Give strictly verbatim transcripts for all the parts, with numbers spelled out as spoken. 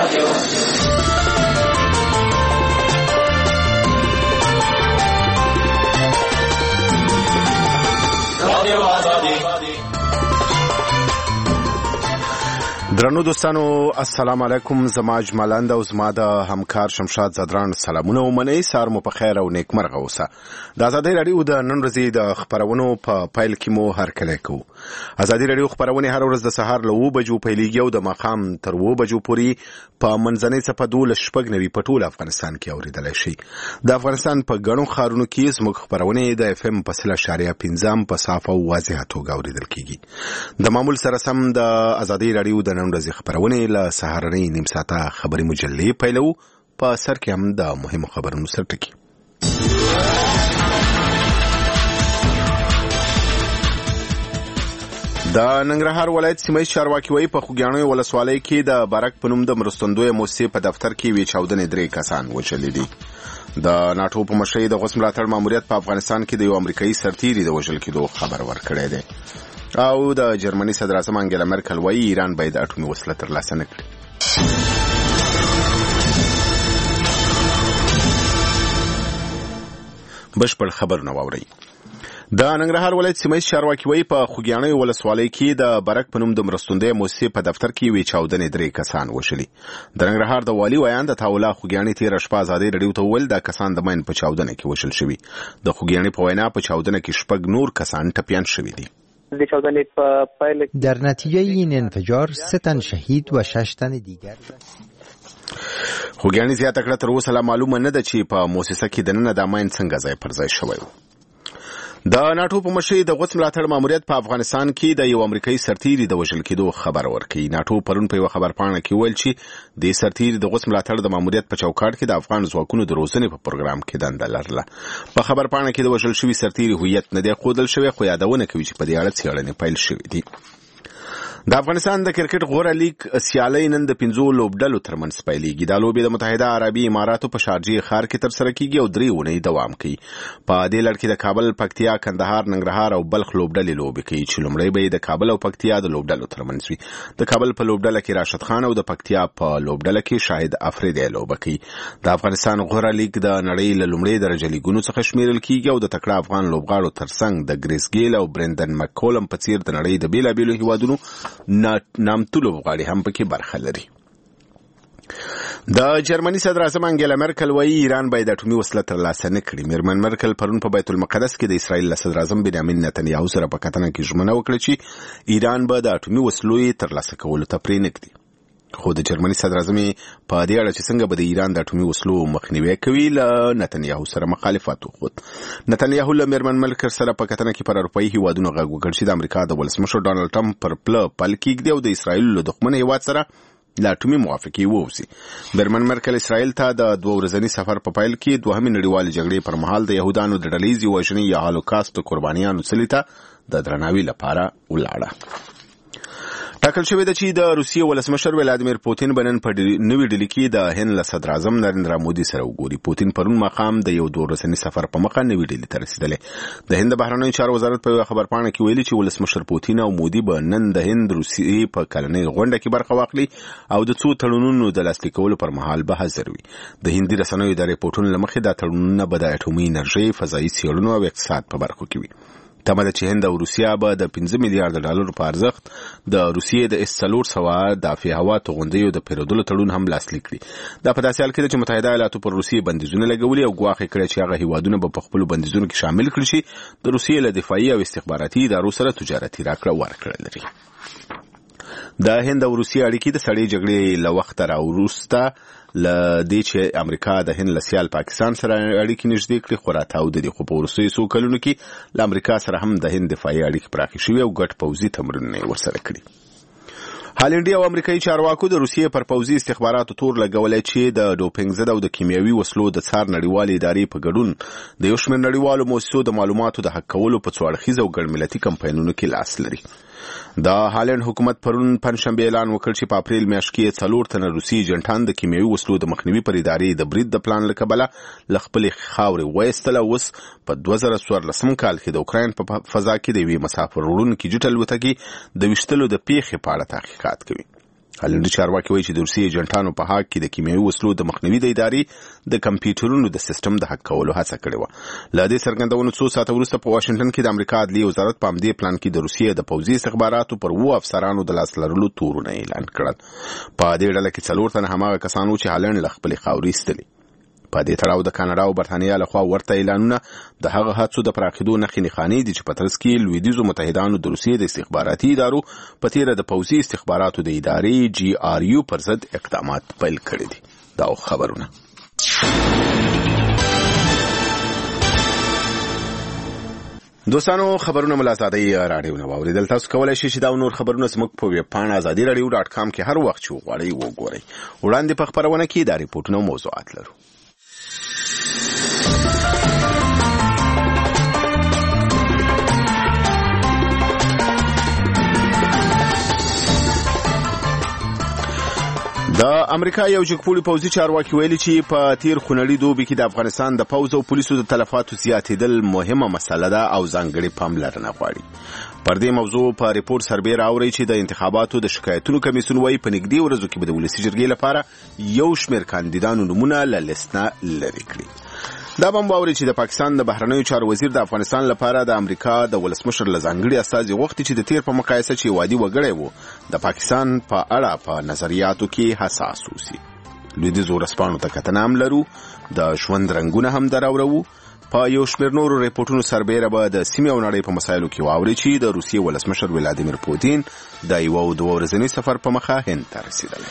درنو دوستانو السلام علیکم. زما اجمالاند او زما د همکار شمشاد زدران سلامونه ومنئ. سار مو په خیر او نیکمرغه اوسه. د ازادي رادیو د نن ورځې د خبرونو په پایل کې مو هرکلی کوو. ازادي رادیو خبرونه هر ورځ د سهار له اوه بجو پیلېږي او د ماښام تر اوه بجو پورې په منځنۍ څپه دولس شپږ نوي په ټول افغانستان کې اورېدلی شي. د افغانستان په ګڼو ښارونو کې زموږ خبرونه د اف ام په سل اشاریه پنځم په صافه او واضحه توګه اورېدل کېږي. د معمول سره سم د ازادي رادیو د نن ورځې خبرونه له سهارنۍ نیم ساعته خبري مجلې پیلو. په سر کې هم د مهمو خبرونو سرټکي. د ننګرهار ولایت سیمه‌ییز چارواکي وایي په خوږیاڼیو ولسوالۍ کې د برک په نوم د مرستندویه مؤسسې په دفتر کې وې چاودنې درې کسان وژلي دي. د ناټو په مشرۍ د غوث ملاتړ ماموریت په افغانستان کې د یو امریکایي سرتیري د وژل کېدو خبر ورکړی دی. او د جرمني صدر اعظم انګیلا مرکل وایي ایران باید اټومي وسله ترلاسه نه کړي. بشپړ خبرونه واورئ. د ننګرهار ولایت سیمه‌ییز چارواکي وایي په خوږیاڼیو ولسوالۍ کې د برک په نوم د مرستندویه مؤسسې په دفتر کې یوې چاودنې درې کسان وژلي. د ننګرهار د والي ویان د عطاالله خوږیاڼي تېره شپه ازادي رادیو ته وویل دا کسان د ماین په چاودنه کې وژل شوي. د خوږیاڼي په وینا په چاودنه کې شپږ نور کسان ټپیان شوي دي. در نتیجه این انفجار سه تن شهید و شش تن دیگر. خوږیاڼي زیاته کړه تر اوسه لا معلومه نه ده چې په مؤسسه کې دننه د ماین څنګه ځای پر ځای شوی و. د ناټو په مشرۍ د غوث ملاتړ ماموریت په افغانستان کې د یو امریکایي سرتیري د وژل کېدو خبر ورکړي. ناټو پرون په یو خبرپاڼه کې ویل چې د سرتیري د غوث ملاتړ د ماموریت په چوکاټ کې د افغان ځواکونو د روزنې په پروګرام کې دنده لرله. په خبرپاڼه کې د وژل شوي سرتیري هویت نه دی ښودل شوی، خو یادونه کوي چې په دې اړه څېړنې پیل شوې دي. د افغانستان د کرکټ غوره لیگ سیالۍ نن د پنځو لوبډلو ترمنځ پیلېږي. دا لوبې د متحده عربي اماراتو په شارجې ښار کې ترسره کېږي او درې اونۍ دوام کوي. په دې لړ کې د کابل، پکتیا، کندهار، ننګرهار او بلخ لوبډلې لوبې کوي چې لومړی به یې د کابل او پکتیا د لوبډلو ترمنځ وي. د کابل په لوبډله کې راشد خان او د پکتیا په لوبډله کې شاهد افریدی لوبه کوي. د افغانستان غوره لیگ د نړۍ له لومړۍ درجه لیګونو څخه شمیرل کېږي او د تکړه افغان لوبغاړو ترڅنګ د ګریس ګیل او برندن مکولم په څیر د نړۍ د بیلابیلو هیوادونو نامتو لوبغاړي هم پکې برخه لري. د جرمني صدر اعظم انګیلا مرکل وایي ایران باید اټومي وسله ترلاسه نه کړي. میرمن مرکل پرون په بیت المقدس کې د اسرائیل صدر اعظم بنیامین نتنیاهو سره په کتنه کې ژمنه وکړه چې ایران به د اټومي وسلو ترلاسه کولو ته پرې نه ږدي. خو د جرمني صدر اعظم په دې اړه چې څنګه به د ایران د اټومي وسلو مخنیوي کوي له نتنیاهو سره مخالفت وکړ. نتنیاهو له میرمن مرکل سره په کتنه کې پر اروپایي هیوادونو غږ وکړ چې د امریکا د ولسمشر ډانلډ ټرمپ پر پله پل کېږدي او د اسرائیل له دښمن هیواد سره له اټومي موافقې ووځي. میرمن مرکل اسرائیل ته د دوه ورځني سفر په پیل کې دوهمې نړیوالې جګړې پر مهال د یهودانو د ډلهییزې وژنې یا هالوکاست د قربانیانو څلي ته د درناوي لپاره ولاړه. ټاکل شوې ده چې د روسیې ولسمشر ولادیمیر پوتین به نن په نوې ډیلي کې د هند له صدر اعظم نریندرا مودي سره وګوري. پوتین پرون ماښام د یو دوه ورځني سفر په مخه نوې ډیلي ته رسېدلی. د هند د بهرنیو چارو وزارت په یوه خبرپاڼه کې ویلي چې ولسمشر پوتین او مودي به نن د هند روسیې په کلنۍ غونډه کې برخه واخلي او د څو تړونونو د لاسلیک کولو پر مهال به حاضر وي. د هندي رسنیو د ریپورټونو له مخې دا تړونونه به د اټومي انرژۍ، فضایي څېړنو او اقتصاد په برخو کې وي. تمه ده چې هند او روسیا به د پنځه میلیارډ ډالرو په ارزښت د روسیې د اس څلور سوه دافع هوا توغندیو د پیرودلو تړون هم لاسلیک کړي. دا په داسې حال کې ده چې متحده ایالاتو پر روسیې بندیزونه لګولي او ګواښ یې کړی چې هغه هیوادونه به په خپلو بندیزونو کې شامل کړي چې د روسیې له دفاعي او استخباراتي ادارو سره تجارتي راکړه ورکړه لري. د هند او روسیې اړیکې د سړې جګړې له وخته راوروسته له دې چې امریکا د هند له سیال پاکستان سره اړیکې نږدې کړې خورا تاوده دي، خو په وروستیو څو کلونو کې له امریکا سره هم د هند دفاعي اړیکې پراخې شوې او ګډ پوځي تمرینونه یې ورسره کړي. هالنډي او امریکایي چارواکو د روسیې پر پوځي استخباراتو تور لګولی چې د ډوپینګ ضد او د کیمیاوي وسلو د څار نړیوالې ادارې په ګډون د یو شمېر نړیوالو مؤسسو د معلوماتو د حق کولو په څو اړخیز او ګډ ملتي کمپاینونو کې لاس لري. د هالند حکومت پرون پنجشنبه اعلان وکړ چې په اپریل میاشت کې څلور تنه روسي ایجنټان د کیمیاوي وسلو د مخنیوي پر ادارې د برید د پلان له کبله له خپلې خاورې وایستله. اوس په دوه زره څوارلسم کال کې د اوکراین په فضا کې د یوې مسافر وړونکي جټ الوتکې د ویشتلو د پیښې په اړه تحقیقات کوي. هالنډي چارواکي وایي چې د روسیې ایجنټانو په حق کې د کیمیاوي وسلو د مخنیوي د ادارې د کمپیوټرونو د سیستم د حق کولو هڅه کړې وه. له دې څرګندونو څو ساعته وروسته په واشنګټن کې د امریکا عدلیې وزارت په همدې پلان کې د روسیې د پوځي استخباراتو پر اووه افسرانو د لاس لرلو تورونه اعلان کړل. په دې ډله کې څلور تنه هماغه کسان وو چې هالنډ له خپلې خاورې ایستلي. په دې تړاو د کاناډا او برتانیا لخوا ورته اعلانونه د هغه هڅو د پراخېدو نښې نښانې دي چې په ترڅ کې لویدیځو متحدانو د روسیې د استخباراتي ادارو په تیره د پوځي استخباراتو د ادارې جی آر یو پر ضد اقدامات پیل کړي دي. دا خبرونه دوستانو خبرونه ملازادي رادیو نو اوریدل. تاسو کولای شئ چې دا نور خبرونه زموږ په ویب پاڼه ازادي رادیو ډاټ کام کې هر وخت چې وغواړئ وګورئ. وړاندې په خبرونه کې دا ریپورتونه او موضوعات لرو. د امریکا یو جګپوړي پوځي چارواکي ویلي چې په تیر خونړي دوبي کې د افغانستان د پوځ او پولیسو د تلفاتو زیاتېدل مهمه مسله ده او ځانګړې پاملرنه غواړي. پر دې موضوع په ریپورت سربېره اوري چې د انتخاباتو د شکایتونو کمیسیون وايي په نږدې ورځو کې به د ولسي جرګې لپاره یو شمېر کاندیدانو نومونه له لیست نه لرې کړي. دا هم باوري چې د پاکستان د بهرنیو چارو وزیر د افغانستان لپاره د امریکا د ولسمشر له ځانګړي استازي غوښتي چې د تیر په مقایسه چې وادي وګړی وو د پاکستان په اړه په نظریاتو کې حساس اوسي. لویدیځو ورځپاڼو ته کتنه هم لرو، د ژوند رنګونه هم دراوړو. په یو شمېر نورو ریپورټونو سربېره به د سیمې او نړۍ په مسایلو کې واوري چې د روسیې ولسمشر ولادیمیر پوتین د یو دوه ورځني سفر په مخه هند ته رسیدلی.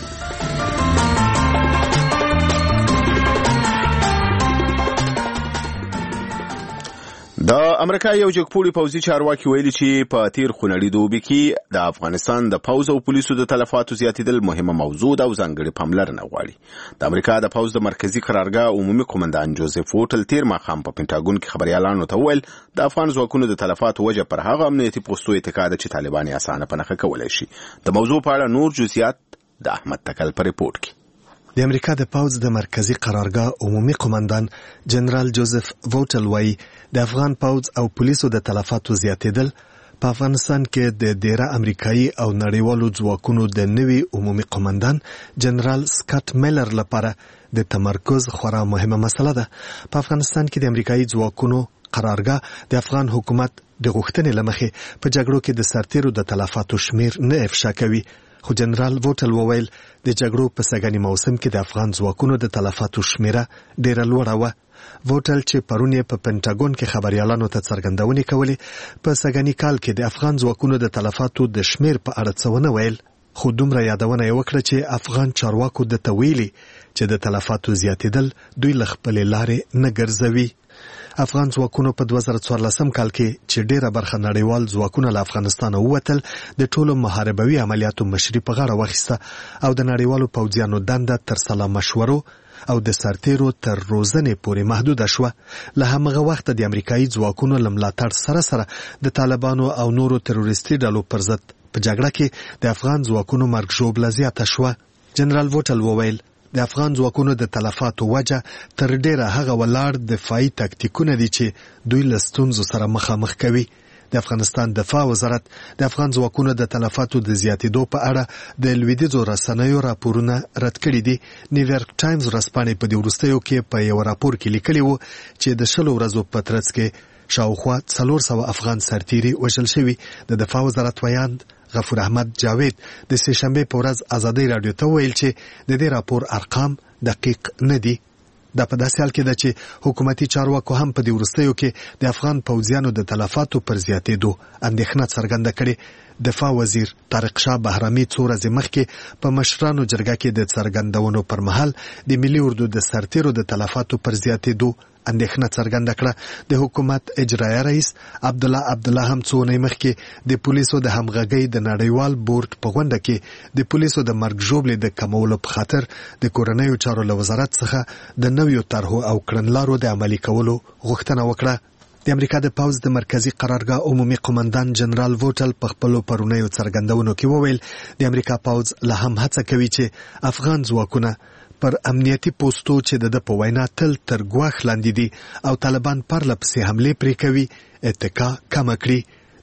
د امریکا یو جګپوړي پوځي چارواکي ویلي چې په تیر خونړي دوبي کې د افغانستان د پوځ او پولیسو د تلفاتو زیاتېدل مهمه موضوع ده او ځانګړې پاملرنه غواړي. د امریکا د پوځ د مرکزي قرارګاه عمومي قومندان جوزف ووټل تیر ماښام په پینټاګون کې خبريالانو ته وویل د افغان ځواکونو د تلفاتو وجه پر هغه امنیتي پوستو اتکا ده چې طالبان یې اسانه په نښه کولی شي. د موضوع په اړه نور جزئیات د احمد تکل په ریپورت کې. د امریکا د پوځ د مرکزی قرارګاه عمومي قومندان جنرال جوزف ووټل وايي د افغان پوځ او پولیسو د تلفاتو زیاتېدل په افغانستان کې د ډیره امریکایي او نړیوالو ځواکونو د نوي عمومي قومندان جنرال سکاټ میلر لپاره د تمرکز خورا مهمه مسله ده. په افغانستان کې د امریکایي ځواکونو قرارګاه د افغان حکومت د غوښتنې لمخې په جګړو کې د سرتیرو د تلفاتو شمیر نه افشا کوي. خو جنرال ووټل وویل د جګړو په سږني موسم کې د افغان ځواکونو د تلفاتو شمیره ډیره لوړه وه. ووټل چې پرون یې په پینټاګون کې خبريالانو ته څرګندونې کولې په سږني کال کې د افغان ځواکونو د تلفاتو د شمیر په اړه څه ونه ویل، خو دومره یادونه یې وکړه چې افغان چارواکو د تویلي چې د تلفاتو زیاتېدل دوی له خپلې لارې نه ګرځوي. افغان ځواکونو په دوه زره څوارلسم کال کې چې ډیره برخه نړیوال ځواکونه له افغانستانه ووتل د ټولو محاربوي عملیاتو مشري په غاړه واخیسته او د نړیوالو پوځیانو دنده تر سلا مشورو او د سرتیرو تر روزنې پورې محدوده شوه. له همغه وخته د امریکایي ځواکونو له ملاتړ سره سره د طالبانو او نورو تروریستي ډلو پر ضد په جګړه کې د افغان ځواکونو مرګ ژوبله زیاته شوه. جنرال ووټل وویل د افغان ځواکونو د تلفاتو وجه تر ډیره هغه ولاړ دفاعي تاکتیکونه دي چې دوی له ستونزو سره مخامخ کوي. د افغانستان دفاع وزارت د افغان ځواکونو د تلفاتو د زیاتېدو په اړه د لویدیځو رسنیو راپورونه رد کړي دي. نیویارک ټایمز ورځپاڼې په دې وروستیو کې په یو راپور کې لیکلي وو چې د شلو ورځو په ترڅ کې شاوخوا څلور سوه افغان سرتیري وژل شوي. د دفاع وزارت ویاند غفور احمد جاوید د سه شنبه په ورځ ازادي رادیو ته ویل چې د دې راپور ارقام دقیق نه دي. دا په داسې حال کې ده چې حکومتي چارواکو هم په دې وروستیو کې د افغان پوځیانو د تلفاتو پر زیاتېدو اندېښنه څرګنده کړې. دفاع وزیر طارق شاه بهرامي څو ورځې مخکې په مشرانو جرګه کې د څرګندونو پر مهال د ملي اردو د سرتیرو د تلفاتو پر زیاتېدو اندېښنه څرګنده کړه. د حکومت اجرایه رئیس عبدالله عبدالله هم څو اونۍ مخکې د پولیسو د همغږۍ د نړیوال بورډ په غونډه کې د پولیسو د مرګ ژوبلې د کمولو په خاطر د کورنیو چارو له وزارت څخه د نویو طرحو او کړنلارو د عملي کولو غوښتنه وکړه. د امریکا د پوځ د مرکزی قرارګاه عمومي قومندان جنرال ووټل په خپلو پرونیو څرګندونو کې وویل د امریکا پوځ لا هم هڅه کوي چې افغان ځواکونه پر امنیتي پوستو چې د په وینا تل تر ګواښ لاندې دي او طالبان پرله پسې حملې پرې کوي اتکا کمه کړي.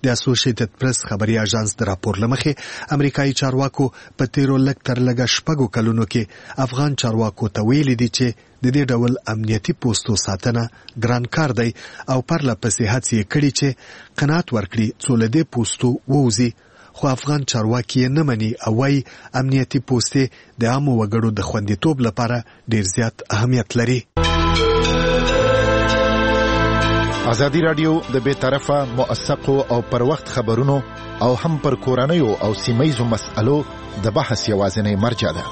د اسوسییټډ پریس خبري اژانس د راپور لمخې امریکایي چارواکو په تیرو لږ تر لږه شپږو کلونو کې افغان چارواکو ته ویلي دي چې د دې ډول امنیتي پوسټو ساتنه ګران کار دی او پرله پسې هڅې کړي چې قناعت ورکړي څو له دې پوسټو ووځي، خو افغان چارواکي نه مني او وايي امنیتي پوسټې د عامو وګړو د خوندیتوب لپاره ډیر زیات اهمیت لري. ازادي رادیو د بې طرفه موثقو او پر وخت خبرونو او هم پر کورنیو او سیمه‌یزو مسألو د بحث یوازینی مرجع ده.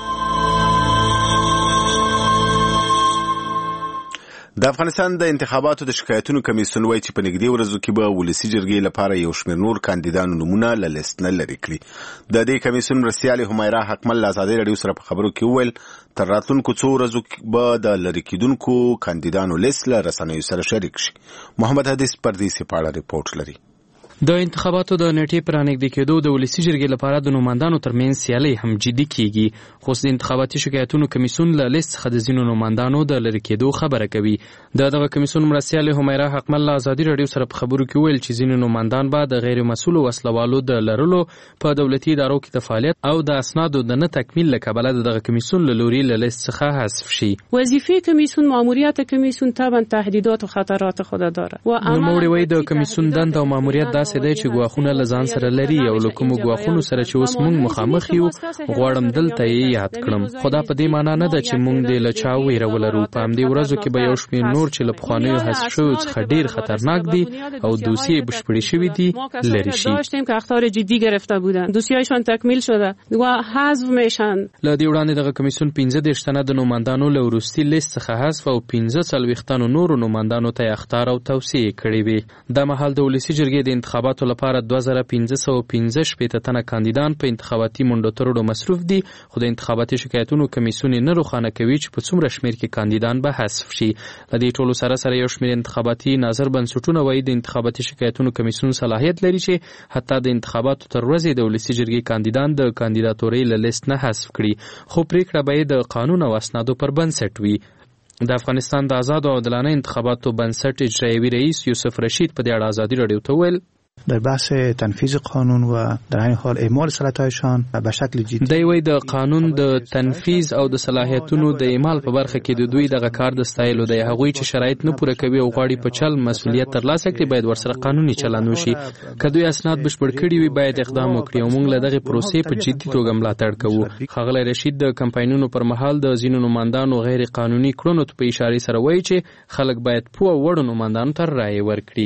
د افغانستان د انتخاباتو د شکایتونو کمیسیون وایي چې په نږدې ورځو کې به ولسي جرګې لپاره یو شمېر نور کاندیدانو نومونه له لیست نه لرې کړي. د دې کمیسیون مرستیالې حمیره حقمل له ازادي رادیو سره په خبرو کې وویل تر راتلونکو څو ورځو به د لرې کېدونکو کاندیدانو لیست له رسنیو سره شریک شي. محمد حدیث پردیسي په اړه ریپورټ لري. د انتخاباتو د نیټې پر نږدې کېدو د ولسي جرګې لپاره د نوماندانو ترمنځ سیالي هم جدي کیږي، خو د انتخاباتي شکایتونو کمیسیون له لیست څخه د ځینو نوماندانو د لرې کېدو خبره کوي. د دغه کمیسیون مرستیالې حمیره حقمل له ازادي رادیو سره په خبرو کې ویل چې ځینې نوماندان به د غیر مسؤلو وسلوالو د لرلو په دولتي ادارو کې د فعالیت او د اسنادو د نه تکمیل له کبله د دغه کمیسیون له لوري له لیست څخه حذف شي. وظیفه کمیسیون ماموریت کمیسیون طبعا تهدیدات و خطرات خود داره و نوموړي وایي د کمیسیون دنده او ماموریت داسې دی چې ګواښونه له ځان سره لري او له کومو ګواښونو سره چې اوس موږ مخامخ یو غواړم دلته یې یاد کړم. خو دا په دې معنا نه ده چې موږ دې له چا ویره ولرو. په همدې ورځو کې به یو شمېر نور چې له پخوانیو حذف شویو څخه ډېر خطرناک دي او دوسیې بشپړې شوي دي لرې شي. داشتیم که اخطار جدی گرفته بودن دوسیه‌هایشان تکمیل شده و حذف میشن. له دې وړاندې دغه کمیسیون پنځه دېرش تنه د نوماندانو له وروستي لیست څخه حذف او پنځه څلوېښت تنو نورو نوماندانو ته یې اخطار او توصیې کړې وې. دا مهال د ولسي جرګې د انتخاباتو لپاره دوه زره پنځه سوه پنځه شپېته تنه کاندیدان په انتخاباتي منډو ترړو مصروف دي، خو د انتخاباتي شکایتونو کمیسیون نه روښانه کوي چې په څومره شمېر کې کاندیدان به حذف شي. له دې ټولو سره سره یو شمېر انتخاباتي ناظر بنسټونه وایي د انتخاباتي شکایتونو کمیسیون صلاحیت لري چې حتی د انتخاباتو تر ورځې د ولسي جرګې کاندیدان د کاندیداتورۍ له لیست نه حذف کړي، خو پریکړه به یې د قانون او اسنادو پر بنسټ وي. د افغانستان د آزاد او عادلانه انتخاباتو بنسټ اجرایوي رئیس یوسف رشید په دې اړه ازادي رادیو ته ویل در بحث تنفیذ قانون و در همین حال اعمال صلاحیت‌هایشان به شکل جدی دی وی د قانون د تنفیذ او د صلاحیتونو د اعمال په برخه کې د دوی دغه کار د ستایلو دی. هغوی چې شرایط نه پوره کوي او غواړي په چل مسؤلیت ترلاسه کړي باید ورسره قانوني چلند وشي. که دوی اسناد بشپړ کړي وي باید اقدام وکړي او موږ له دغه پروسې په جدي توګه ملاتړ کوو. ښاغلی رشید د کمپاینونو پر مهال د ځینو نوماندانو غیر قانوني کړنو ته په اشارې سره وایي چې خلک باید پوه وړو نوماندانو ته رایې ورکړي.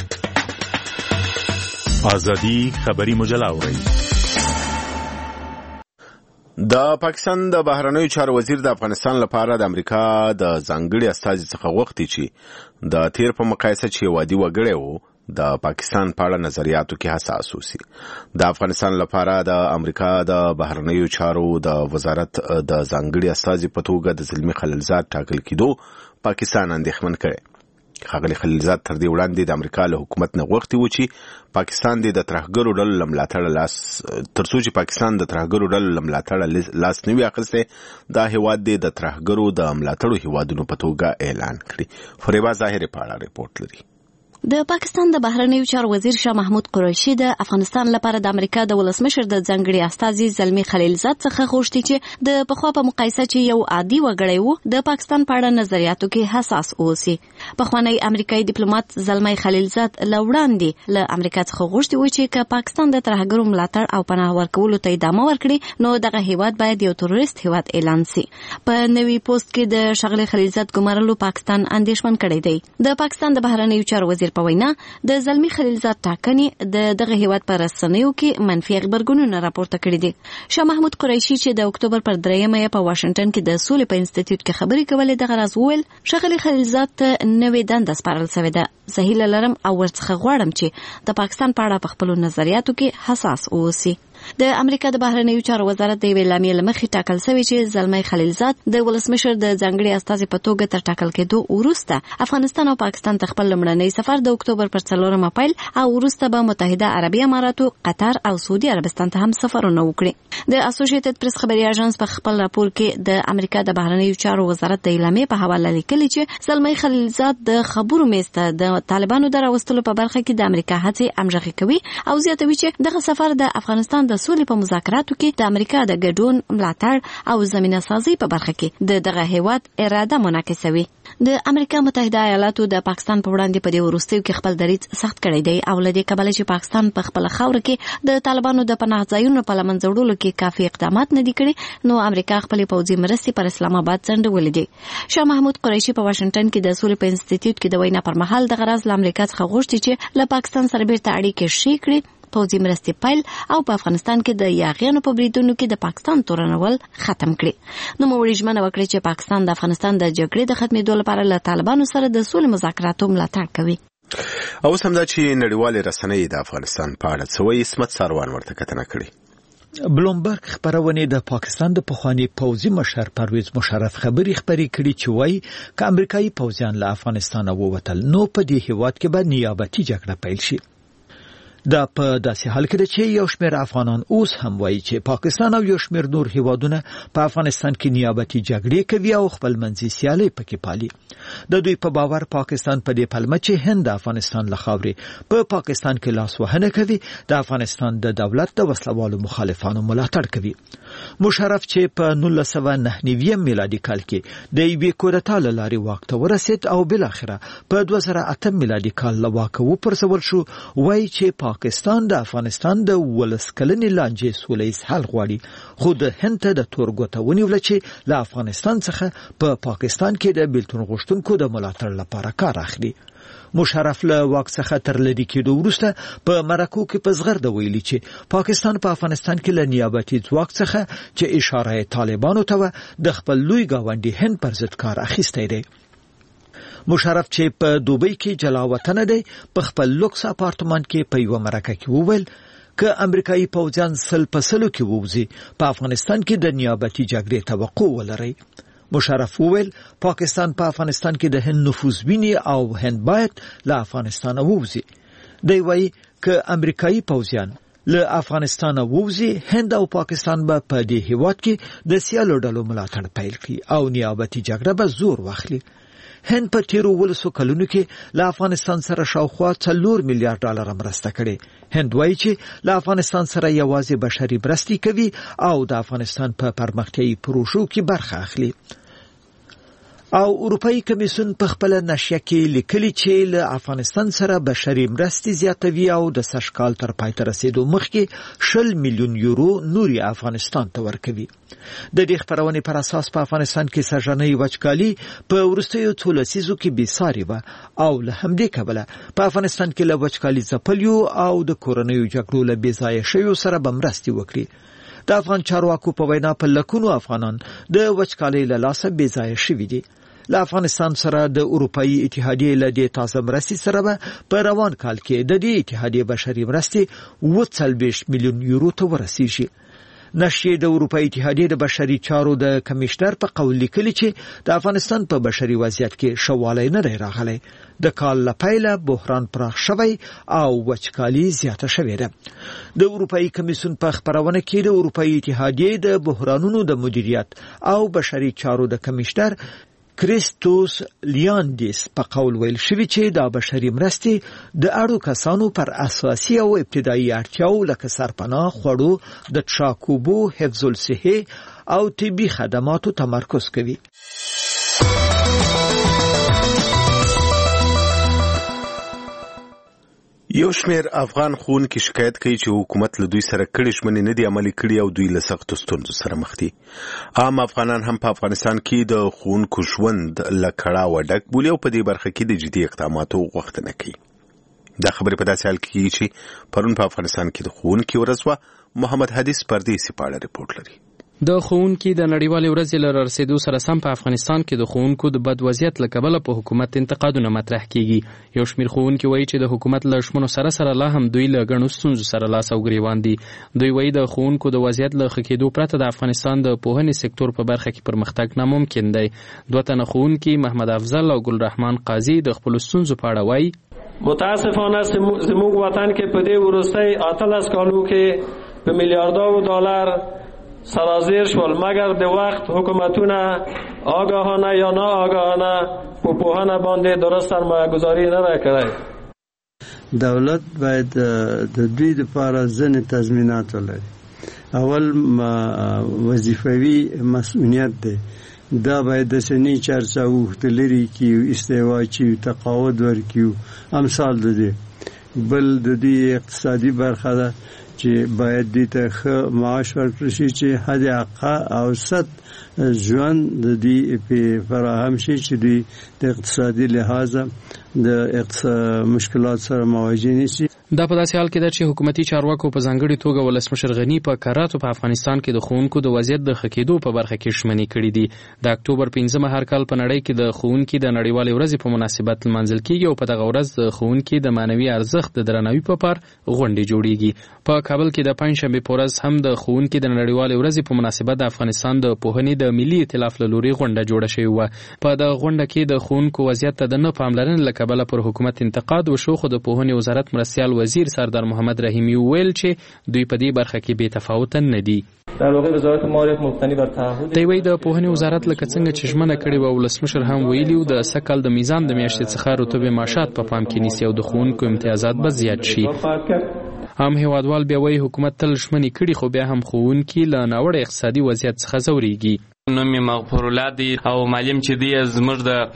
ازادي خبري مجله اوري. د پاکستان د بهرنیو چارو وزیر د افغانستان لپاره د امریکا د ځانګړي استازي څخه غوښتي چې د تیر په مقایسه چې وادي وګړي وو د پاکستان په اړه نظریاتو کې حساس اوسي. د افغانستان لپاره د امریکا د بهرنیو چارو د وزارت د ځانګړي استازي په توګه د زلمي خلیلزاد ټاکل کېدو پاکستان اندېښمن کړي. ښاغلي خلیلزاد تر دې وړاندې د امریکا له حکومت نه غوښتي و چې پاکستان د ترهګرو ډلو له ملاتړه لاس تر څو چې پاکستان د ترهګرو ډلو له ملاتړه لاس نه وي اخیستی دا هیواد د ترهګرو د ملاتړو هیوادونو په توګه اعلان کړي. فریبا ظاهري په اړه ریپورټ لري. د پاکستان د بهرنیو چارو وزیر شاه محمود قریشي د افغانستان لپاره د امریکا د ولسمشر د ځانګړي استازي زلمي خلیلزاد څخه غوښتي چې د پخوا په مقایسه چې یو عادي وګړی وو د پاکستان په اړه نظریاتو کې حساس اوسي. پخوانی امریکایي ډیپلوماټ زلمي خلیلزاد له وړاندې له امریکا څخه غوښتي و چې که پاکستان د ترهګرو ملاتړ او پناه ورکولو ته ادامه ورکړي نو دغه هیواد باید یو تروریست هیواد اعلان شي. په نوي پوسټ کې د ښاغلي خلیلزاد ګمارلو پاکستان اندېښمن کړی دی. د پاکستان د بهرنیو چارو وزیر په وینا د زلمي خلیلزاد ټاکنې د دغه هیواد پر رسنیو کې منفي خبرګونونه راپورته کړي دي. شاه محمود قریشي چې د اکتوبر پر دریمه په واشنگټن کې د سولې په انسټیټیوټ کې خبرې کولې دغه راز وویل ښاغلي خلیلزاد ته نوې دنده سپارل شوې ده. زه هیله لرم او ورڅخه غواړم چې د پاکستان په اړه په خپلو نظریاتو کې حساس اوسي. د امریکا د بهرنیو چارو وزارت د یوې اعلامیې له مخې ټاکل شوی چې زلمی خلیلزاد د ولسمشر د ځانګړي استازي په توګه تر ټاکل کېدو وروسته افغانستان او پاکستان ته خپل لومړنی سفر د اکتوبر پر څلورمه پیل او وروسته به متحده عربي اماراتو، قطر او سعودي عربستان ته هم سفرونه وکړي. د اسوسییټډ پریس خبري اژانس په خپل راپور کې د امریکا د بهرنیو چارو وزارت د اعلامیې په حواله لیکلي چې زلمی خلیلزاد د خبرو میسته د طالبانو د راوستلو په برخه کې د امریکا هڅې همغږي کوي او زیاتوي چې دغه سفر د افغانستان د سولې په مذاکراتو کې د امریکا د ګډون ملاتړ او زمينه سازي په برخه کې د دغه هیواد اراده منعکسوي. د امریکا متحده ایالاتو د پاکستان په وړاندې په دې وروستیو کې خپل دریځ سخت کړی دی او لدې کبله چې پاکستان په خپل خاور کې د طالبانو د پناه ځایونو په لمنځه وړلو کې کافي اقدامات نه دي کړي، نو امریکا خپل پوځي مرستې پر اسلام آباد څنډولې دي. شاه محمود قریشي په واشنگټن کې د سولې په انسټیټیوټ کې د وینا پر مهال د غرض له امریکا څخه غوښتي چې له پاکستان سره بیرته اړیکې شي کړي، پوځي مرستې پیل او په افغانستان کې د یاغیانو په بریدونو کې د پاکستان تورنول ختم کړي. نو موږ ژمنه وکړه چې پاکستان د افغانستان د جګړې د ختمېدو لپاره له طالبانو سره د سولې مذاکراتو ملاتړ کوي. او سم دا چې نړیوالې رسنۍ د افغانستان په اړه څه وایي، اسمت ساروان ورته کتنه کړې. بلومبرګ خبرونه د پاکستان د پخوانی پوځي مشر پرویز مشرف خبري خبري کړي چې وایي ک امریکایي پوځیان له افغانستان ووتل نو په دې هیواد کې به نیابتي جګړه پیل شي. دا په داسې حال کې چې یو شمېر افغانان اوس هم وایي چې پاکستان او یو شمېر نور هیوادونه په افغانستان کې نیابتي جګړې کوي او خپل منځي سیالي پکې پالي. د دوی په باور پاکستان په دې پلمه چې هند د افغانستان له خاورې په پاکستان کې لاس وهنه کوي، د افغانستان د دولت د وسلوالو مخالفانو ملاتړ کوي. مشرف چې په نولس سوه نهه نوي میلادي کال کې د یوې کودتا له لارې واک ته ورسېد او بالاخره په دوه زره اته میلادي کال له واکه وپرځول شو، وایي چې پاکستان د افغانستان د ولس کلنې لانجې سولیز حل غواړي، خو د هند ته د تور ګوته ونیوله چې له افغانستان څخه په پا پاکستان کې د بیلتون غوښتونکو د ملاتړ لپاره کار اخلي. مشرف له واک څخه تر لرې کېدو وروسته په مرکو کې په زغرده ویلي چې پاکستان په افغانستان کې له نیابتي ځواک څخه چې اشاره طالبانو ته د خپل لوی ګاونډي هند پر ضد کار اخیستی دی. مشرف چې په دوبۍ کې جلا وطن دی په خپل لوکس اپارتمان کې په یو مرکه کې وویل که امریکایي پوځیان سل په سلو کې ووځي په افغانستان کې د نیابتي جګړې توقع ولري. مشرف وویل پاکستان په افغانستان کې د هند نفوذ ویني او هند باید له افغانستان ووځي. دی وایي که امریکایي پوځیان له افغانستان ووځي هند او پاکستان به په دې هیواد کې د سیالو ډلو ملاتړ پیل کړي او نیابتي جګړه به زور واخلي. هند په تیرو ولسو کلونو کې له افغانستان سره شاوخوا څلور میلیارډ ډالر مرسته کړې. هند وایي چې له افغانستان سره یوازې بشري مرستې کوي او د افغانستان په پرمختیایي پروژو کې برخه اخلي. او اروپאי کمیسیون په خپل نشریه کې لیکلي چې له افغانستان سره بشري مرستې زیاتوي او د سږ کال تر پای ته رسیدو مخکې شل میلیون یورو نوري افغانستان ته ورکوي. د دې خبرونې پر اساس په افغانستان کې سږنۍ وچکالي په وروستیو څو لسیزو کې بېساري وه او له همدې کبله په افغانستان کې له وچکالي ځپلیو او د کورنیو جګړو له بې ځایه شویو سره به مرستې وکړي. د افغان چارواکو په وینا په لکونو افغانان د وچکالۍ له لاسه بې ځایه شوي دي. له افغانستان سره د اروپאי اتحادیې له دې تازه مرستې سره به په روان کال کې د دې اتحادیې بشري مرستې اووه څلوېښت میلیون یورو ته ورسیږي. نشریې د اروپאי اتحادیې د بشري چارو د کمیشنر په قول لیکلي چې د افغانستان په بشري وضعیت کې ښه والی نه دی راغلی. د کال له پیله بحران پراخ شوی او وچکالي زیاته شوې ده. د اروپאי کمیسیون په خبرونه کې د اروپאי اتحادیې د بحرانونو د مدیریت او بشري چارو د کمیشنر کریستوس لیاندیس په قول ویل شوی چې د بشري مرستې د اړو کسانو پر اساسي او ابتدایي اړتیاو لکه سرپناه، خوړو، د څښاک اوبو، حفظ الصحه او طبي خدماتو تمرکز کوي. یو شمېر افغان ښوونکي شکایت کوي چې حکومت له دوی سره کړي ژمنې نه دي عملي کړي او دوی له سختو ستونزو سره مخ دي. عام افغانان هم په افغانستان کې د ښوونکو ژوند له کړاوه ډک بولي او په دې برخه کې د جدي اقداماتو غوښتنه کوي. دا خبرې په داسې حال کې کېږي چې پرون په افغانستان کې د ښوونکي ورځ وه. محمد حدیث پردیسي په اړه رپورټ لري. د ښوونکي د نړیوالې ورځې له رارسېدو سره سم په افغانستان کې د ښوونکو د بد وضعیت له کبله په حکومت انتقادونه مطرح کیږي. یو شمېر ښوونکي وایي چې د حکومت له شمنو سره سره لا هم دوی له ګڼو ستونزو سره لاس او ګریوان دي. دوی وایي د ښوونکو د وضعیت له ښه کېدو پرته د افغانستان د پوهنې سکتور په برخه کې پرمختګ ناممکن دی. دوه تنه ښوونکي محمد افضل او ګلرحمان قاضي د خپلو ستونزو په اړه وایي متاسفانه زموږ وطن کې په دې وروستۍ اتلس کالو کې په میلیارداو ډالر سرازیر شول، مگر د وقت حکومتونه آگاهانه یا ناآگاهانه په پوهنه باندې درست سرمایه گذاری نه کړی. دولت باید د دوی لپاره ځینې تضمینات ولري. اول وظیفوي مسؤلیت دی، دا باید د سنی چرچا وخت لري کې استوا چې تقاعد ورکړي. امثال د دې بل د دې اقتصادي برخه ده چې باید دې ته ښه معاش ورکړي شي چې حد اقل اوسط ژوند د دې په فراهم شي چې دوی د اقتصادي لحاظه د مشکلات سره مواجه نشي. دا په داسې حال کې ده چې حکومتي چارواکو په ځانګړې توګه ولسمشر غني په کراتو په افغانستان کې د ښوونکو د وضعیت د ښه کېدو په برخه کې ژمنې کړې دي. د اکتوبر پنځمه هر کال په نړۍ کې د ښوونکي د نړیوالې ورځې په مناسبت لمانځل کېږي او په دغه ورځ د ښوونکي د معنوي ارزښت د درناوي په پار غونډې جوړېږي. په کابل کې د پنجشنبې په ورځ هم د ښوونکي د نړیوالې ورځې په مناسبت د افغانستان د پوهنې د ملي ائتلاف له لوري غونډه جوړه شوې وه. په دغه غونډه کې د ښوونکو وضعیت ته د نه پاملرنې له کبله پر حکومت انتقاد وشو، خو د پوهنې وزارت مرستیال وزیر سردار محمد رحیمی ویل چې دوی په دې برخه کې بې تفاوته نه دي. در واقع وزارت مالیات مبتنی بر تعهد دی وی د پوهنې وزارت لکه څنګه چې ژمنه کړې و ولسمشر هم ویلي و د سکل د میزان د میاشتې څخه رتبه معاشات په پام کې نیسي او د ښوونکو امتیازات به زیات شي. هم هیوادوال بیا وایي حکومت تل ژمنې کړي خو بیا هم ښوونکي له ناوړه اقتصادي وضعیت څخه ځورېږي. نوم یې مغفور الله دی او معلم چې دی زموږ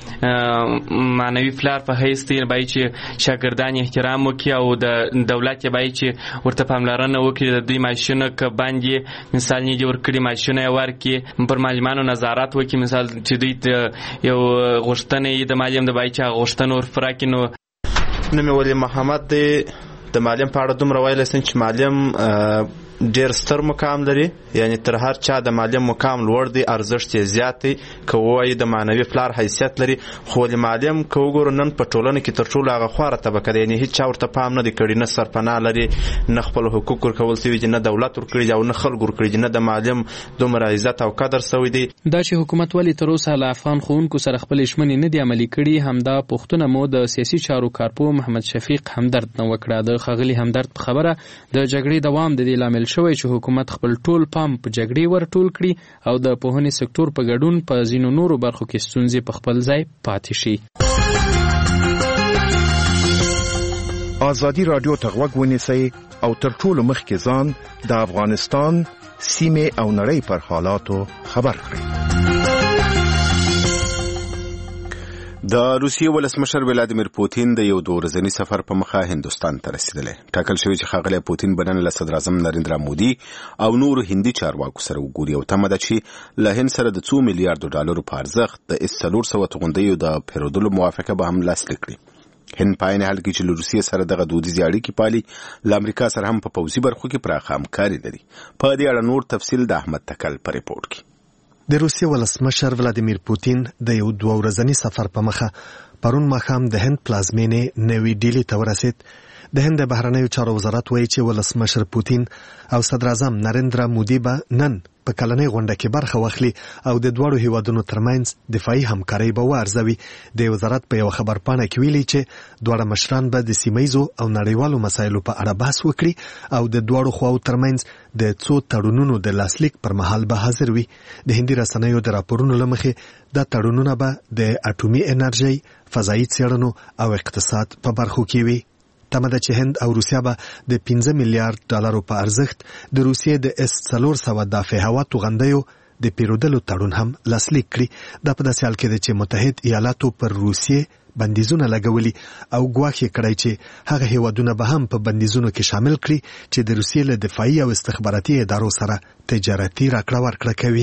د معنوي پلار په حیث دی باید چې شاګردان احترام وکړي او د دولت یې باید چې ورته پاملرنه وکړي. د دوی معاشونه که باندې مثال یې ورکړي معاشونه یې ورکړي، پر معلمانو نظارت وکړي. مثال چې دوی یو غوښتنه یې د معلم د باید چې هغه غوښتنه ورپوره کړي. نو نوم یې ولي محمد دی. د معلم په اړه دومره ویلی سم چې معلم ډیر ستر مقام لري، یعنی تر هر چا د معلم مقام لوړ دی، ارزښت یې زیات دی. که ووایي د معنوي پلار حیثیت لري، خو ولې معلم که وګورو نن په ټولنه کې تر ټولو هغه خواره طبقه ده، یعنی هیڅ چا ورته پام نه دی کړی، نه سرپناه لري، نه خپل حقوق ورکول سوي دي، نه دولت ورکړي او نه خلک ورکړي دي، نه د معلم دومره عزت او قدر سوی دی. دا چې حکومت ولې تر اوسه له افغان ښوونکو سره خپلې ژمنې نه دي عملي کړي، همدا پوښتنه مو د سیاسي چارو کارپوه محمد شفیق همدرد نه وکړه. د ښاغلي همدرد په خبره د جګړې دوام د دې لامل شوی چې حکومت خپل ټول پام په جګړې ورټول کړي او د پوهنې سکتور په ګډون په ځینو نورو برخو کې ستونزې په خپل ځای پاتې شي. ازادي راډیو ته غوږ ونیسئ او تر ټولو مخکې ځان د افغانستان سیمې او نړۍ پر حالاتو خبر کړئ. د روسیې ولسمشر ولادیمیر پوتین د یو دوه ورځني سفر په مخه هندوستان ته رسیدلی. ټاکل شوی چې ښاغلی پوتین به نن له صدر اعظم نریندرا مودي او نورو هندي چارواکو سره وګوري او تمه ده چې له هند سره د څو میلیارډو ډالرو په ارزښت د اس څلور سوه توغندیو د پیرودلو موافقه به هم لاسلیک کړي. هند په عین حال کې چې له روسیې سره دغه دودیزې اړیکې پالي، له امریکا سره هم په پوځي برخو کې پراخه همکاري لري. په دې اړه نور تفصیل د احمد تکل په ریپورټ کې. د روسیې ولسمشر ولادیمیر پوتین د یو دوه ورځني سفر په مخه پرون ماښام د هند پلازمینې نوې ډیلي ته ورسید. د هند د بهرنیو چارو وزارت وایي چې ولسمشر پوتین او صدر اعظم نریندرا مودي به نن په کلنۍ غونډه کې برخه واخلي او د دواړو هیوادونو ترمنځ دفاعي همکاري به وارزوي. د وزارت په یو خبرپاڼه کې ویلي چې دواړه مشران به د سیمایزو او نړیوالو مسایلو په اړه بحث وکړي او د دواړو خواو ترمنځ د څو تړونونو د لاسلیک پر مهال به حاضر وي. د هندي رسنیو د راپورونو له مخې دا تړونونه به د اټومي انرژي، فضایي څېړنو او اقتصاد په برخو کې وي. تمه ده چې هند او روسیا به د پنځه میلیارډ ډالرو په ارزښت د روسیې د اس څلور سوه دافع هوا توغندیو د پیرودلو تړون هم لاسلیک کړي. دا په داسې حال کې ده چې متحد ایالاتو پر روسیې بندیزونه لګولي او ګواښ یې کړی چې هغه هیوادونه به هم په بندیزونو کې شامل کړي چې د روسیې له دفاعي او استخباراتي ادارو سره تجارتي راکړه ورکړه کوي.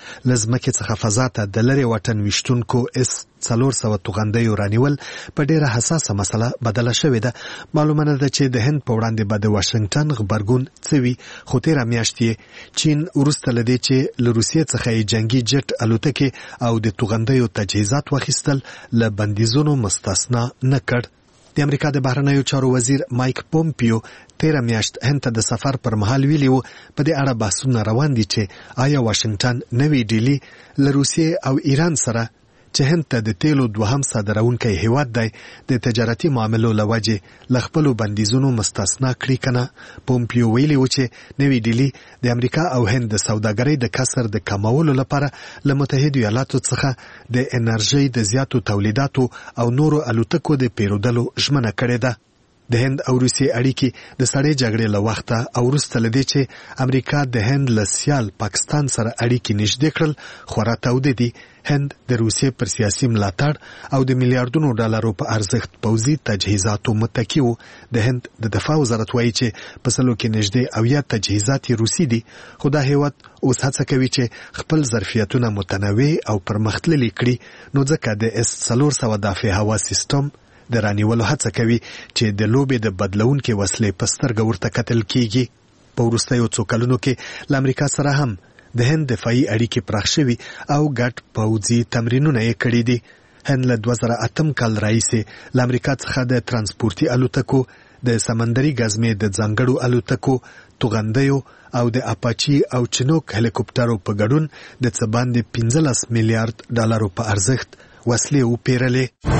لزمکه څخه فضا ته د لری وطن وشتونکو اس څلور سوه توغندیو رانیول په ډیره حساسه مسله بدله شوې ده. معلومه ده چې د هند په وړاندې به د واشنگټن غبرګون څه وي، خو تېره میاشت یې چین وروسته له دې چې له روسیې څخه یې جنګي جټ الوتکې او د توغندیو تجهیزات واخیستل له بندیزونو مستثنا نه کړ. د امریکا د بهرنیو چارو وزیر مایک پومپیو تېره میاشت هند ته د سفر پر مهال ویلي وو په دې اړه بحثونه روان دي چې آیا واشنگټن نوې ډیلي له روسیې او ایران سره چې هند ته د تیلو دوهم صادرونکی هیواد دی د تجارتي معاملو له وجې له خپلو بندیزونو مستثنا کړي که نه. پومپیو ویلي و چې نوې ډیلي د امریکا او هند د سوداګرۍ د کسر د کمولو لپاره له متحدو ایالاتو څخه د انرژۍ د زیاتو تولیداتو او نورو الوتکو د پیرودلو ژمنه کړې ده. د هند او روسیې اړیکې د سړې جګړې له وخته او وروسته له دې چې امریکا د هند له سیال پاکستان سره اړیکې نږدې کړل خورا تاوده دي. هند د روسیې پر سیاسي ملاتړ او د میلیارډونو ډالرو په ارزښت پوځي تجهیزاتو متکی و. د هند د دفاع وزارت وایي چې په سلو کې نږدې اویا تجهیزات یې روسي دي، خو دا هیواد اوس هڅه کوي چې خپل ظرفیتونه متنوع او پرمختللي کړي، نو ځکه د اس څلور سوه دافع هوا سیستم د رانیولو هڅه کوي چې د لوبې د بدلونکې وسلې په سترګه ورته کتل کیږي. په وروستیو څو کلونو کې له امریکا سره هم د هند دفاعي اړیکې پراخ شوي او ګډ پوځي تمرینونه یې کړي دي. هند له دوه زره اتم کال راهیسې له امریکا څخه د ترانسپورتي الوتکو، د سمندري ګزمې د ځانګړو الوتکو، توغندیو او د اپاچي او چنوک هلیکوپټرو په ګډون د څه باندې پنځلس میلیارډ ډالرو په ارزښت وسلې وپیرلې.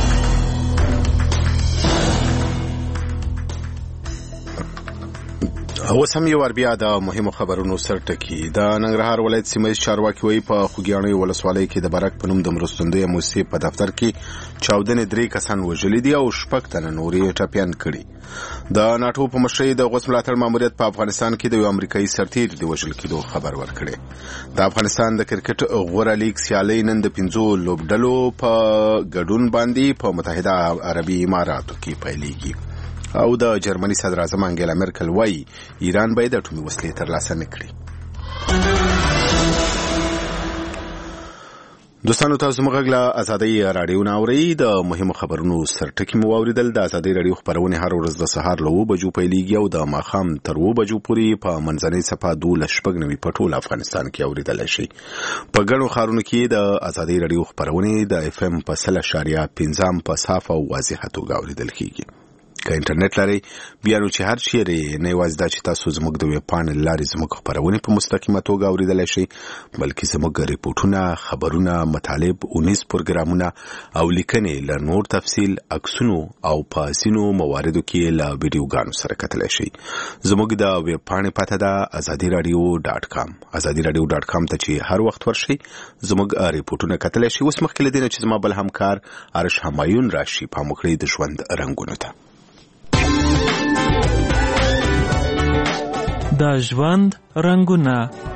اوس هم یو ور بیا د مهمو خبرونو سرټکی. د ننګرهار ولایت سیمه چارواکي وایي په خوږیاڼي ولسوالۍ کې د برک په نوم د مرستندویه موسسې په دفتر کې چاودنې درې کسان وژلي دي او شپږ تنه نور یې ټپیان کړي. د ناټو په مشرۍ د غوث ملاتړ ماموریت په افغانستان کې د یو امریکایي سرتیر د وژل کېدو خبر ورکړی. د افغانستان د کرکټ غوره لیګ سیالۍ نن د پنځو لوبډلو په ګډون باندې په متحده عربي اماراتو کې پیلېږي او د جرمني صدر اعظم انګیلا مرکل وایي ایران باید اټومي وسلې ترلاسه نه کړي. دوستانو تاسو موږ غلا ازادي رادیو ناوړی د مهمو خبرونو سرټکی مو اوریدل. د ازادي رادیو خبرونه هر ورځ د سهار له اوه بجو پیلېږي او د ماښام تر اوه بجو پورې په منځنۍ صفحه دولس شپږ نوي په ټول افغانستان کې اوریدلی شي. په ګڼو ښارونو کې د ازادي رادیو خبرونه د اف ام په سل اشاریه پنځم په صافه او واضحه توګه اوریدل کیږي. که انټرنیټ لري بیا نو چې هر چیرې نه یوازې دا چې تاسو زموږ د ویب پاڼې له لارې زموږ خپرونې په مستقیمه توګه اورېدلی شئ، بلکې زموږ ریپورټونه، خبرونه، مطالب، اونیز پروګرامونه او لیکنې له نور تفصیل، عکسونو او په ځینو مواردو کې له ویډیوګانو سره کتلی شئ. زموږ د ویب پاڼې پته ده ازادي راډیو ډاټ کام. ازادي راډیو ډاټ کام ته چې هر وخت ورشئ زموږ ریپورټونه کتلی شئ. اوس مخکې له دې نه چې زما بل همکار ارش همایون راشي پام وکړئ د ژوند رنګونو ته. د ژوند رنګونه.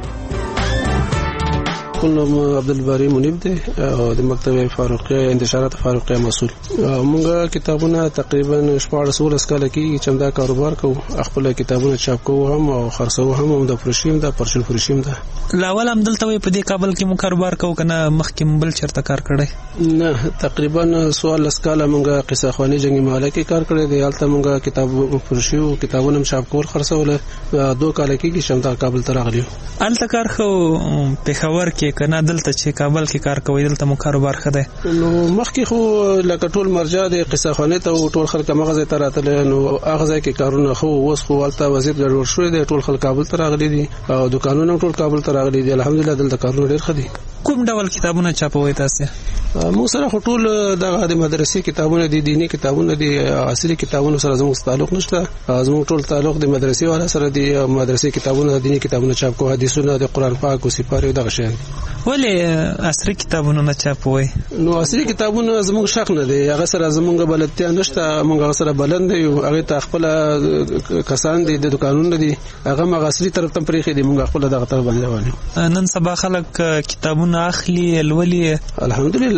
خپل نوم عبدالباری منیب دی او د مکتب فاروقیه انتشارات فاروقیه مسؤل. موږ کتابونه تقریبا شپاړس ولس کاله کې چې دا کاروبار کوو، خپل کتابونه چاپ کوو هم او خرڅو هم او د پروشیم د پرشل پروشیم ده. لاول هم دلته په دې کابل کې مو کاروبار کوو کنه مخکې بل چرته کار کړی؟ نه، تقریبا سوال اسکاله موږ قصه خواني جنگي محله کې کار کړی دی. حالت موږ کتاب پرشیو، کتابونه چاپ کول خرڅول. دوه کال کې چې دا کابل ته راغلیو. الته کار خو پېښور کې کنه دلته چې کابل کې کار کوي دلته مو کاروبار خده؟ نو مخکې خو لکه ټول مرجع د قصه خواني ته ټول خلک مغزه ته راتل، نو هغه ځای کې کارونه خو اوس خو الته وزیر ګډوډ شوی دی، ټول خلک کابل ته راغلي دي او دکانونه ټول کابل ته راغلي دي. الحمدلله دلته کارونه ډیر ښه دي. کوم ډول کتابونه چاپوي تاسو؟ مو سره ټول د مدرسې کتابونه دي، دینی کتابونه دي، عصري کتابونه سره زموږ تعلق نشته. زموږ ټول تعلق د مدرسې والا سره دي. مدرسې کتابونه، دینی کتابونه چاپ کوو، حدیثونه، د قران پاک او سپاره دغه شی. ولې عصري کتابونه نه چاپوي؟ نو عصري کتابونه زموږ شق نه دي، هغه سره زموږ بلدتیا نشته. موږ هغه سره بلند یو، هغه ته خپل کسان دي د دکانونو دي، هغه مغ عصري طرف ته پریخي دي، موږ خپل دغه طرف باندې روان. نن سبا خلک کتابونه اخلي، لولي. الحمدلله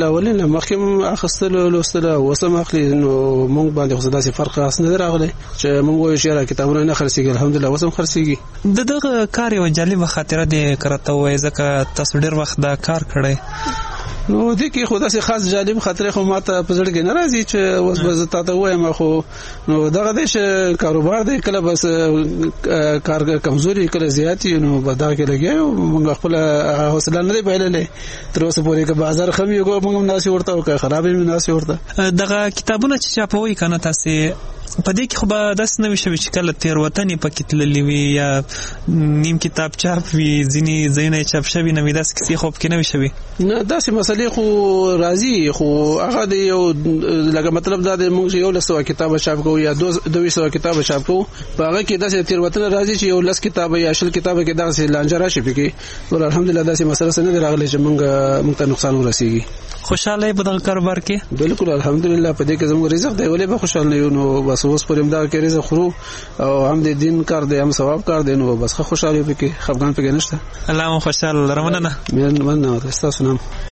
راولي نه مخکې اخستل لوستل وسم اخلي نو مونږ باندې خو داسې فرق خاص نه راغلی چې مونږ وایو چې کتابونه نه خرڅېږي الحمدلله وسم خرڅېږي. د دغه کار یو جالبه خاطره دی کرته وایي ځکه تاسو ډېر وخت دا کار کړی نو دې کې خو داسې خاص جالب خاطره خو ماته په زړه کې نه راځي چې اوس به زه تاته وایم خو نو دغه دی چې کاروبار دی کله بس کار کمزوري کله زیاتې نو به دغه کې لګیا یو موږ خپل حوصله نه دی بایللی تر اوسه پورې که بازار ښه وي موږ هم ناسې ورته او که خراب وي ناسې ورته. دغه کتابونه چې چاپوي که نه تاسې په دې کې خو به داسې نه وي شوي چې کله تېروتنې پکې تللي وي یا نیم کتاب چاپ وي ځینې ځایونه یې چاپ شوي نه وي داسې کیسې خو پکې نه وي شوي نه داسې مسلې خو راځي خو هغه د یو لکه مطلب دا دی موږ چې یو لس سوه کتابه چاپ کوو یا دوه سوه کتابه چاپ کوو په هغه کې داسې تېروتنه راځي چې یو لس کتابه یا شل کتابه کې دغسې لانجه راشي پکې ول الحمدلله داسې مسله څه نه دی راغلی چې موږ موږ ته نقصان ورسېږي. خوشحاله په دغه کاروبار کې؟ بالکل الحمدلله په دې کې زموږ رزق دی ولې به خوشحال نه یو نو بس اوس پورې همدغه کې رزق خورو او هم د دین کار دی هم ثواب کار دی نو بس ښه خوشحال یو پکې خفګان پکې نشته. الله مو خوشحاله لره مننه. مننه ستاسو نام.